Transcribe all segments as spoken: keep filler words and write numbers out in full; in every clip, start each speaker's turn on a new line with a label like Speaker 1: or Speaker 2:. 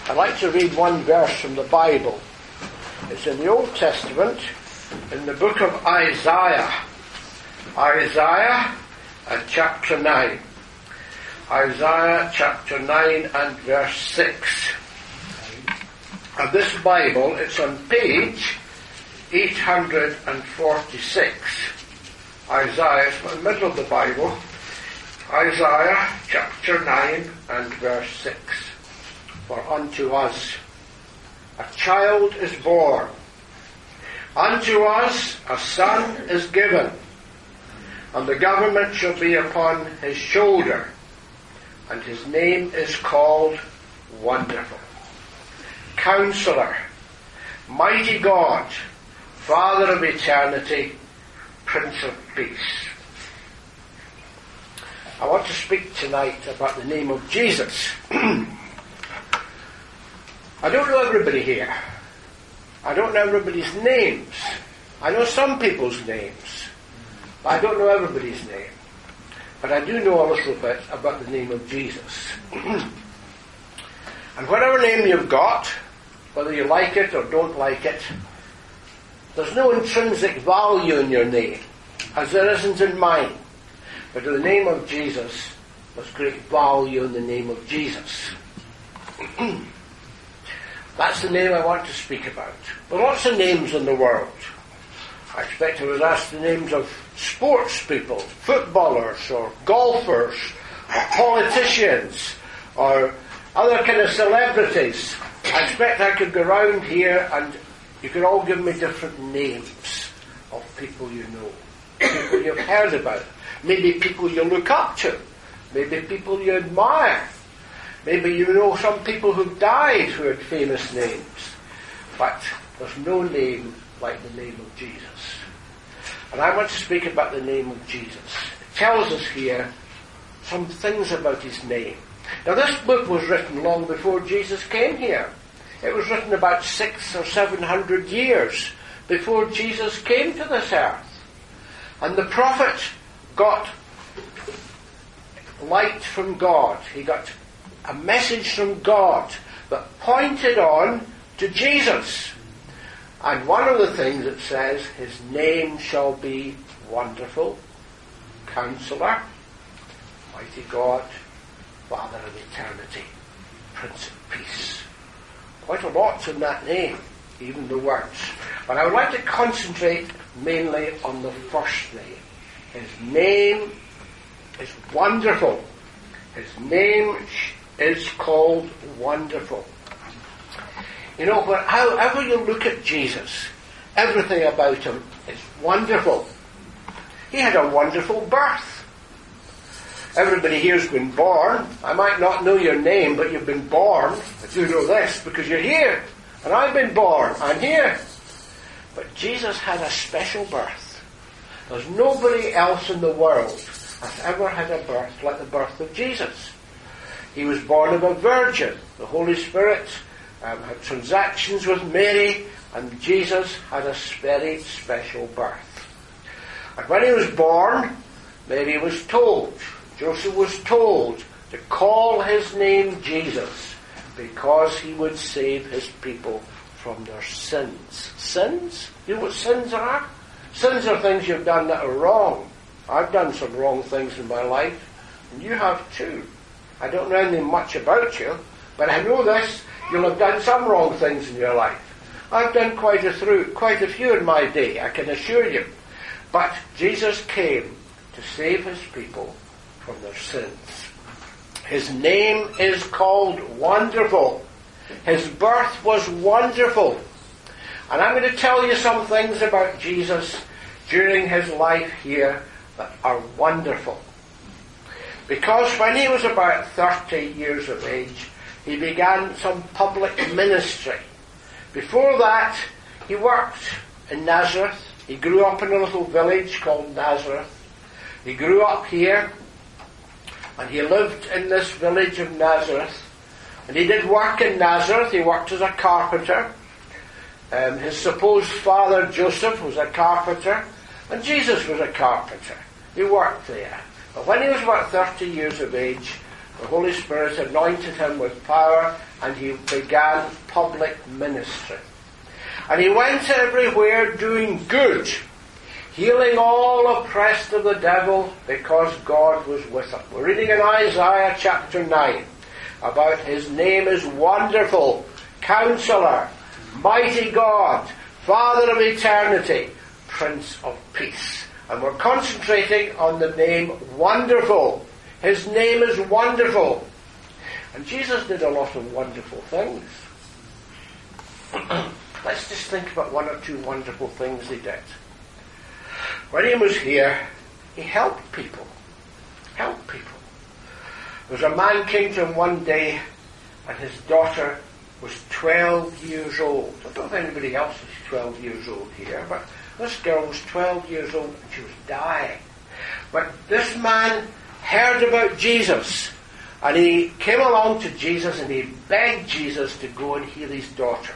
Speaker 1: I'd like to read one verse from the Bible. It's in the Old Testament, in the book of Isaiah. Isaiah uh, chapter nine. Isaiah chapter nine and verse six. Of this Bible, it's on page eight hundred forty-six. Isaiah, it's in the middle of the Bible. Isaiah chapter nine and verse six. For unto us a child is born, unto us a son is given, and the government shall be upon his shoulder, and his name is called Wonderful, Counselor, Mighty God, Father of Eternity, Prince of Peace. I want to speak tonight about the name of Jesus. I don't know everybody here. I don't know everybody's names. I know some people's names, but I don't know everybody's name. But I do know a little bit about the name of Jesus. And whatever name you've got, whether you like it or don't like it, there's no intrinsic value in your name, as there isn't in mine. But in the name of Jesus, there's great value in the name of Jesus. That's the name I want to speak about. There are lots of names in the world. I expect I was asked the names of sports people, footballers, or golfers, or politicians, or other kind of celebrities. I expect I could go round here and you could all give me different names of people you know, people you've heard about, maybe people you look up to, maybe people you admire. Maybe you know some people who've died who had famous names. But there's no name like the name of Jesus. And I want to speak about the name of Jesus. It tells us here some things about his name. Now this book was written long before Jesus came here. It was written about six or seven hundred years before Jesus came to this earth. And the prophet got light from God. He got a message from God that pointed on to Jesus. And one of the things it says, his name shall be Wonderful, Counselor, Mighty God, Father of Eternity, Prince of Peace. Quite a lot in that name, even the words. But I would like to concentrate mainly on the first name. His name is Wonderful. His name is called Wonderful. You know, however you look at Jesus, everything about him is wonderful. He had a wonderful birth. Everybody here's been born. I might not know your name, but you've been born. I do know this because you're here. And I've been born. I'm here. But Jesus had a special birth. There's nobody else in the world has ever had a birth like the birth of Jesus. He was born of a virgin. The Holy Spirit um, had transactions with Mary, and Jesus had a very special birth. And when he was born, Mary was told, Joseph was told to call his name Jesus because he would save his people from their sins. Sins? You know what sins are? Sins are things you've done that are wrong. I've done some wrong things in my life, and you have too. I don't know anything much about you, but I know this, you'll have done some wrong things in your life. I've done quite a, through, quite a few in my day, I can assure you. But Jesus came to save his people from their sins. His name is called Wonderful. His birth was wonderful. And I'm going to tell you some things about Jesus during his life here that are wonderful. Because when he was about thirty years of age, he began some public ministry. Before that, he worked in Nazareth. He grew up in a little village called Nazareth. He grew up here, and he lived in this village of Nazareth. And he did work in Nazareth. He worked as a carpenter. Um, his supposed father, Joseph, was a carpenter, and Jesus was a carpenter. He worked there. But when he was about thirty years of age, the Holy Spirit anointed him with power and he began public ministry. And he went everywhere doing good, healing all oppressed of the devil, because God was with him. We're reading in Isaiah chapter nine about his name is Wonderful, Counselor, Mighty God, Father of Eternity, Prince of Peace. And we're concentrating on the name Wonderful. His name is Wonderful. And Jesus did a lot of wonderful things. Let's just think about one or two wonderful things he did. When he was here, he helped people. Helped people. There was a man came to him one day, and his daughter was twelve years old. I don't know if anybody else is twelve years old here, but this girl was twelve years old and she was dying. But this man heard about Jesus, and he came along to Jesus and he begged Jesus to go and heal his daughter.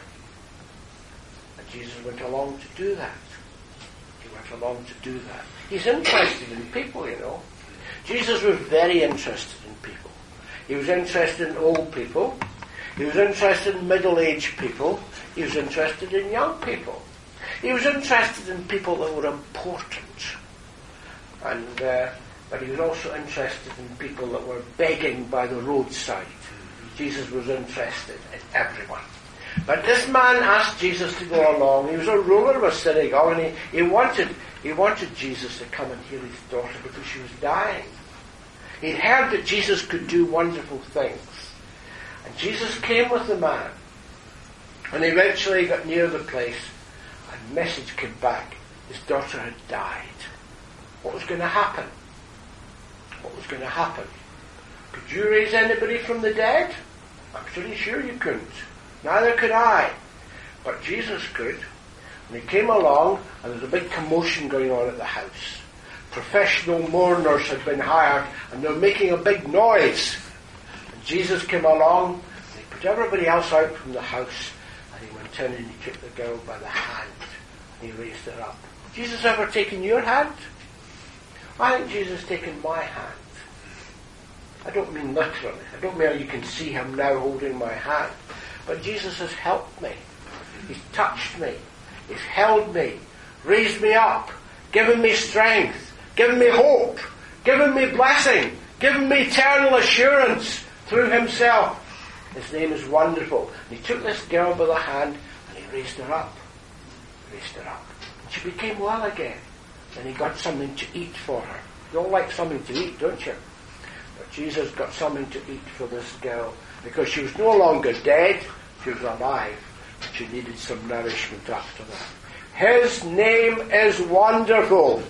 Speaker 1: And Jesus went along to do that. He went along to do that. He's interested in people, you know. Jesus was very interested in people. He was interested in old people. He was interested in middle-aged people. He was interested in young people. He was interested in people that were important. And uh, but he was also interested in people that were begging by the roadside. Jesus was interested in everyone. But this man asked Jesus to go along. He was a ruler of a synagogue, and he, he wanted he wanted Jesus to come and heal his daughter because she was dying. He'd heard that Jesus could do wonderful things. And Jesus came with the man. And eventually got near the place, and a message came back. His daughter had died. What was going to happen? What was going to happen? Could you raise anybody from the dead? I'm pretty sure you couldn't. Neither could I. But Jesus could. And he came along, and there was a big commotion going on at the house. Professional mourners had been hired, and they were making a big noise. And Jesus came along, and he put everybody else out from the house, and he went in and he took the girl by the hand, and he raised her up. Jesus ever taken your hand? I think Jesus has taken my hand. I don't mean literally. I don't mean you can see him now holding my hand. But Jesus has helped me. He's touched me. He's held me. Raised me up. Given me strength. Given me hope. Given me blessing. Given me eternal assurance through himself. His name is Wonderful. And he took this girl by the hand and he raised her up. Raised her up. And she became well again. And he got something to eat for her. You all like something to eat, don't you? But Jesus got something to eat for this girl because she was no longer dead, she was alive. And she needed some nourishment after that. His name is Wonderful.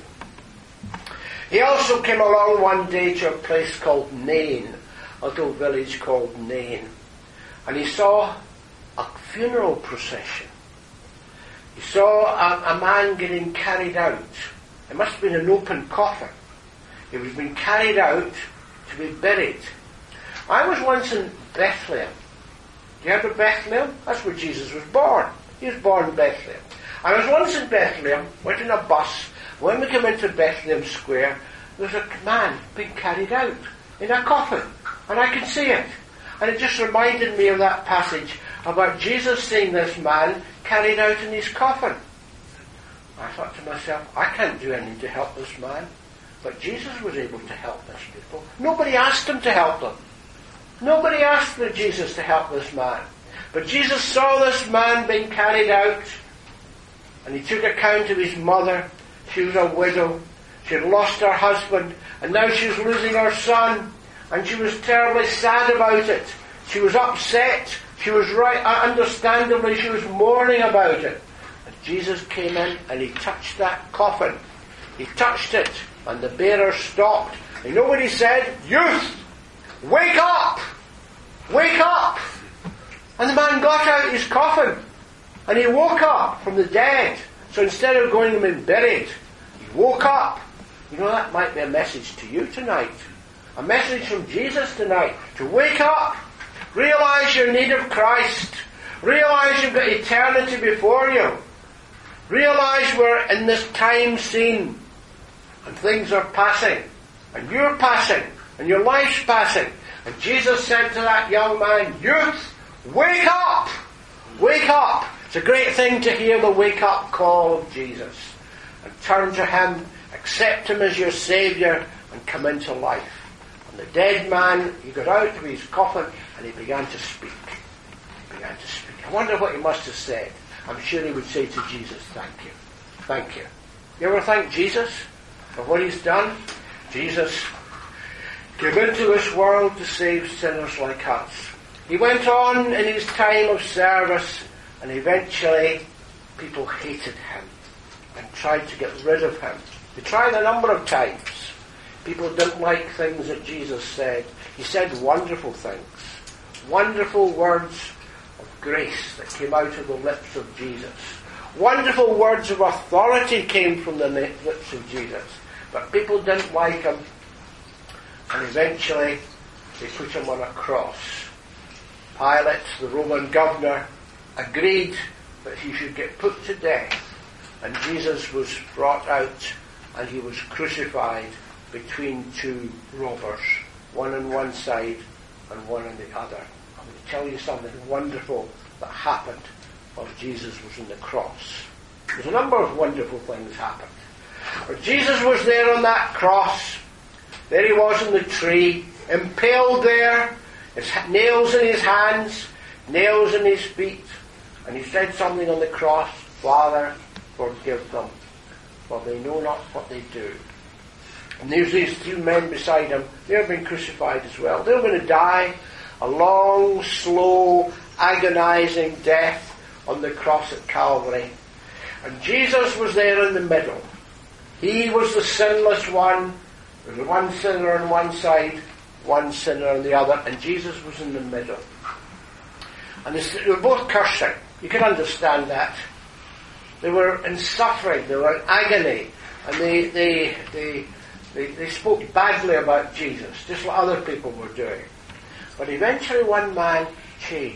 Speaker 1: He also came along one day to a place called Nain, a little village called Nain. And he saw a funeral procession. He saw a, a man getting carried out. It must have been an open coffin. He was being carried out to be buried. I was once in Bethlehem. You heard of Bethlehem? That's where Jesus was born. He was born in Bethlehem. I was once in Bethlehem, went in a bus. When we came into Bethlehem Square, there was a man being carried out in a coffin. And I could see it. And it just reminded me of that passage about Jesus seeing this man carried out in his coffin. I thought to myself, I can't do anything to help this man. But Jesus was able to help these people. Nobody asked him to help them. Nobody asked for Jesus to help this man. But Jesus saw this man being carried out, and he took account of his mother. She was a widow. She had lost her husband, and now she was losing her son. And she was terribly sad about it. She was upset. She was right, understandably, she was mourning about it. Jesus came in and he touched that coffin. He touched it and the bearer stopped. And you know what he said? Youth, wake up! Wake up! And the man got out his coffin and he woke up from the dead. So instead of going him and buried, he woke up. You know, that might be a message to you tonight. A message from Jesus tonight. To wake up. Realize your need of Christ. Realize you've got eternity before you. Realize we're in this time scene and things are passing and you're passing and your life's passing. And Jesus said to that young man, youth, Wake up! Wake up! It's a great thing to hear the wake-up call of Jesus. And turn to him, accept him as your Saviour, and come into life. And the dead man, he got out of his coffin, and he began to speak. He began to speak. I wonder what he must have said. I'm sure he would say to Jesus, thank you. Thank you. You ever thank Jesus for what he's done? Jesus came into this world to save sinners like us. He went on in his time of service, and eventually people hated him and tried to get rid of him. They tried a number of times. People didn't like things that Jesus said. He said wonderful things. Wonderful words of grace that came out of the lips of Jesus. Wonderful words of authority came from the lips of Jesus. But people didn't like him. And eventually they put him on a cross. Pilate, the Roman governor, agreed that he should get put to death. And Jesus was brought out and he was crucified between two robbers, one on one side and one on the other. I'm going to tell you something wonderful that happened while Jesus was on the cross. There's a number of wonderful things happened. But Jesus was there on that cross. There he was on the tree, impaled there, his nails in his hands, nails in his feet. And he said something on the cross, Father, forgive them, for they know not what they do. And there's these two men beside him. They've been crucified as well. They're going to die a long, slow, agonizing death on the cross at Calvary. And Jesus was there in the middle. He was the sinless one. There was one sinner on one side, one sinner on the other, and Jesus was in the middle. And they were both cursing. You can understand that. They were in suffering, they were in agony, and they they they they, they spoke badly about Jesus, just like other people were doing. But eventually one man changed.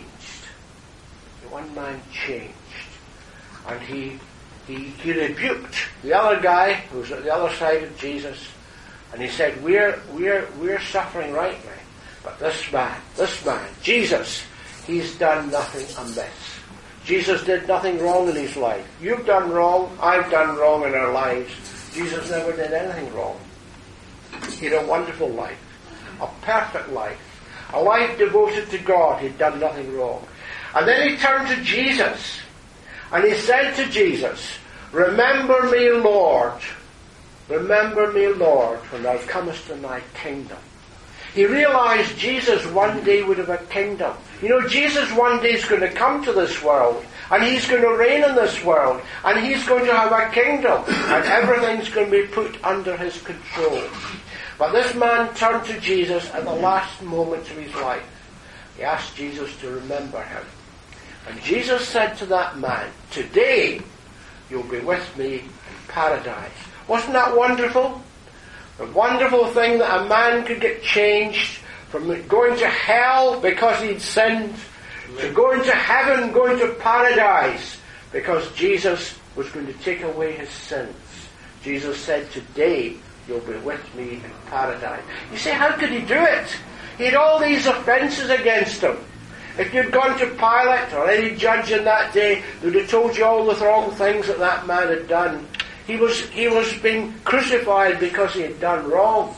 Speaker 1: One man changed. And he he he rebuked the other guy who was at the other side of Jesus, and he said, We're we're we're suffering rightly. But this man, this man, Jesus, he's done nothing amiss. Jesus did nothing wrong in his life. You've done wrong, I've done wrong in our lives. Jesus never did anything wrong. He had a wonderful life, a perfect life, a life devoted to God. He'd done nothing wrong. And then he turned to Jesus, and he said to Jesus, Remember me, Lord, remember me, Lord, when thou comest in thy kingdom. He realized Jesus one day would have a kingdom. You know, Jesus one day is going to come to this world, and he's going to reign in this world, and he's going to have a kingdom, and everything's going to be put under his control. But this man turned to Jesus at the last moment of his life. He asked Jesus to remember him. And Jesus said to that man, Today you'll be with me in paradise. Wasn't that wonderful? The wonderful thing that a man could get changed from going to hell because he'd sinned to going to heaven, going to paradise because Jesus was going to take away his sins. Jesus said, Today you'll be with me in paradise. You say, how could he do it? He had all these offences against him. If you'd gone to Pilate or any judge in that day, they would have told you all the wrong things that that man had done. He was he was being crucified because he had done wrong.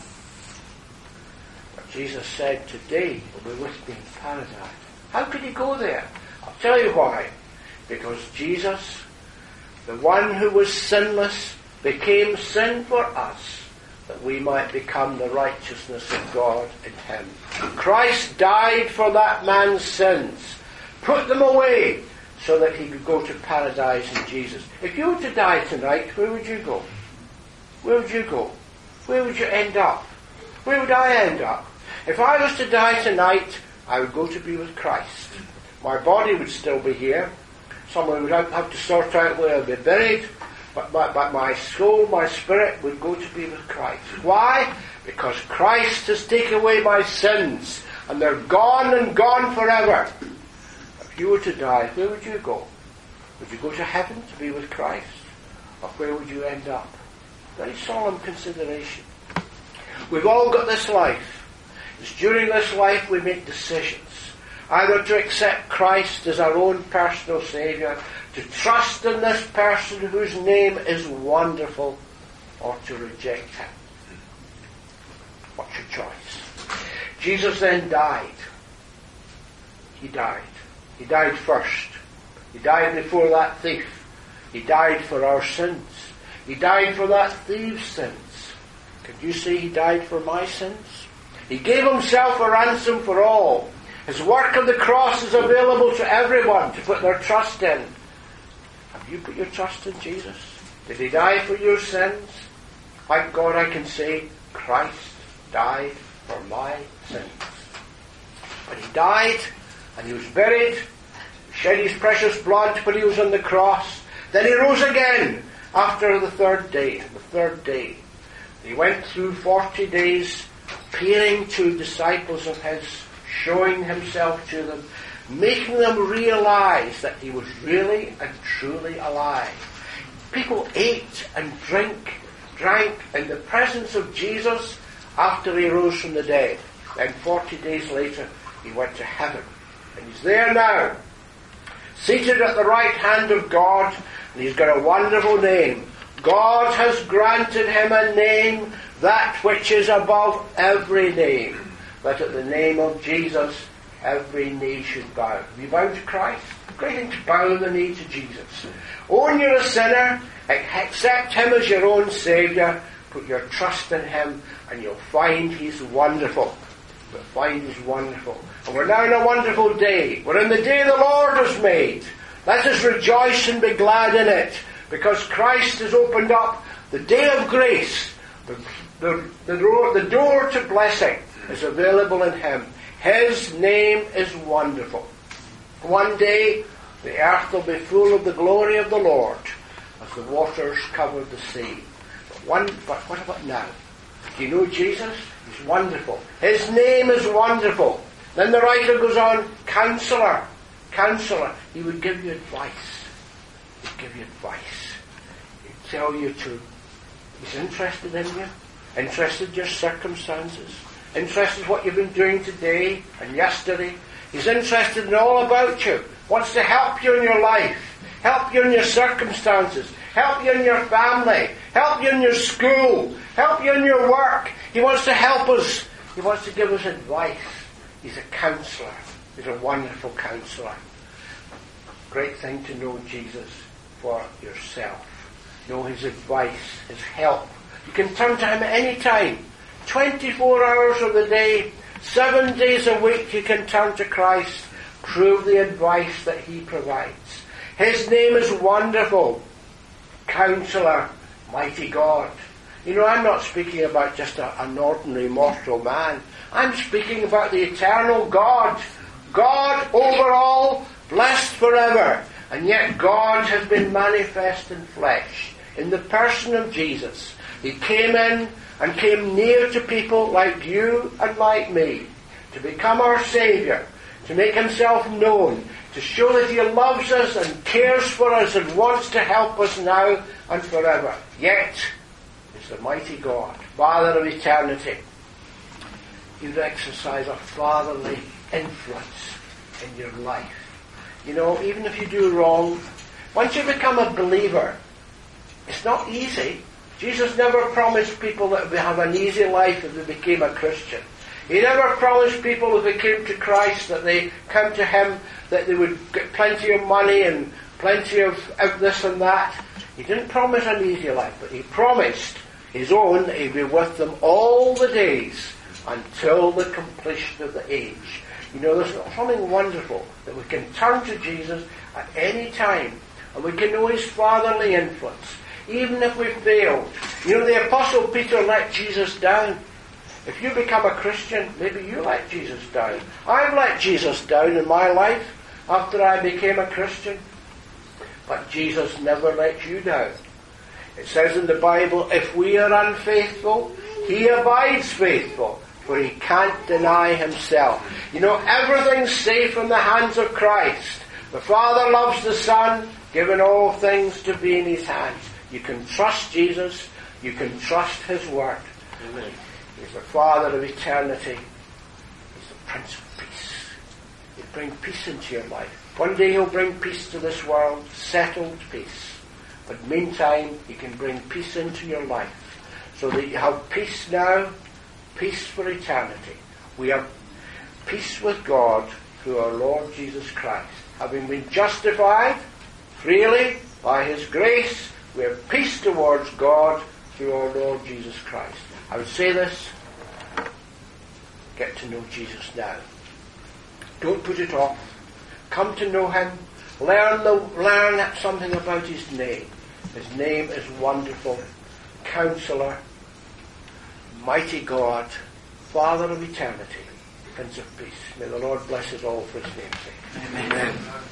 Speaker 1: But Jesus said, Today you'll be with me in paradise. How could he go there? I'll tell you why. Because Jesus, the one who was sinless, became sin for us, that we might become the righteousness of God in him. Christ died for that man's sins, put them away, so that he could go to paradise in Jesus. If you were to die tonight, where would you go? Where would you go? Where would you end up? Where would I end up? If I was to die tonight, I would go to be with Christ. My body would still be here. Someone would have to sort out where I'll be buried. But my, but my soul, my spirit would go to be with Christ. Why? Because Christ has taken away my sins. And they're gone and gone forever. If you were to die, where would you go? Would you go to heaven to be with Christ? Or where would you end up? Very solemn consideration. We've all got this life. It's during this life we make decisions. either to accept Christ as our own personal Saviour, to trust in this person whose name is wonderful, or to reject him. What's your choice? Jesus then died. He died. He died first. He died before that thief. He died for our sins. He died for that thief's sins. Could you say he died for my sins? He gave himself a ransom for all. His work of the cross is available to everyone to put their trust in. Have you put your trust in Jesus? Did he die for your sins? Thank God I can say Christ died for my sins. When he died and he was buried, shed his precious blood when he was on the cross, then he rose again after the third day. The third day. He went through forty days appearing to disciples of his, showing himself to them, making them realize that he was really and truly alive. People ate and drink, drank in the presence of Jesus after he rose from the dead. Then forty days later, he went to heaven. And he's there now, seated at the right hand of God, and he's got a wonderful name. God has granted him a name, that which is above every name, that at the name of Jesus every knee should bow. Have you bowed to Christ? Great thing to bow the knee to Jesus. Own you're a sinner, accept him as your own Saviour, put your trust in him, and you'll find he's wonderful. You'll find he's wonderful. And we're now in a wonderful day. We're in the day the Lord has made. Let us rejoice and be glad in it, because Christ has opened up the day of grace. The, the, the, door, the door to blessing is available in him. His name is wonderful. One day the earth will be full of the glory of the Lord as the waters cover the sea. But, one, but what about now? Do you know Jesus? He's wonderful. His name is wonderful. Then the writer goes on, Counselor, Counselor. He would give you advice. He'd give you advice. He'd tell you to, he's interested in you, interested in your circumstances, interested in what you've been doing today and yesterday. He's interested in all about you, wants to help you in your life, help you in your circumstances, help you in your family, help you in your school, help you in your work. He wants to help us. He wants to give us advice. He's a counsellor. He's a wonderful counsellor. Great thing to know Jesus for yourself. Know his advice, his help. You can turn to him at any time. twenty-four hours of the day, seven days a week you can turn to Christ. Prove the advice that he provides. His name is wonderful. Counselor, mighty God. You know, I'm not speaking about just a, an ordinary mortal man. I'm speaking about the eternal God. God over all, blessed forever. And yet God has been manifest in flesh, in the person of Jesus. He came in and came near to people like you and like me, to become our Saviour, to make himself known, to show that he loves us and cares for us and wants to help us now and forever. Yet, is the mighty God, Father of eternity. He would exercise a fatherly influence in your life. You know, even if you do wrong, once you become a believer, it's not easy. Jesus never promised people that they have an easy life if they became a Christian. He never promised people if they came to Christ, that they come to him, that they would get plenty of money and plenty of, of this and that. He didn't promise an easy life, but he promised his own that he'd be with them all the days until the completion of the age. You know, there's something wonderful that we can turn to Jesus at any time, and we can know his fatherly influence, even if we've failed. You know, the Apostle Peter let Jesus down. If you become a Christian, maybe you let Jesus down. I've let Jesus down in my life after I became a Christian. But Jesus never let you down. It says in the Bible, if we are unfaithful, he abides faithful, for he can't deny himself. You know, everything's safe in the hands of Christ. The Father loves the Son, given all things to be in his hands. You can trust Jesus. You can trust his word. Amen. He's the Father of eternity. He's the Prince of Peace. He bring peace into your life. One day he'll bring peace to this world, settled peace. But meantime, he can bring peace into your life so that you have peace now, peace for eternity. We have peace with God through our Lord Jesus Christ. Having been justified freely by his grace, we have peace towards God through our Lord Jesus Christ. I would say this, get to know Jesus now. Don't put it off. Come to know him. Learn, the, learn something about his name. His name is Wonderful, Counselor, Mighty God, Father of Eternity, Prince of Peace. May the Lord bless us all for his name's sake.
Speaker 2: Amen. Amen.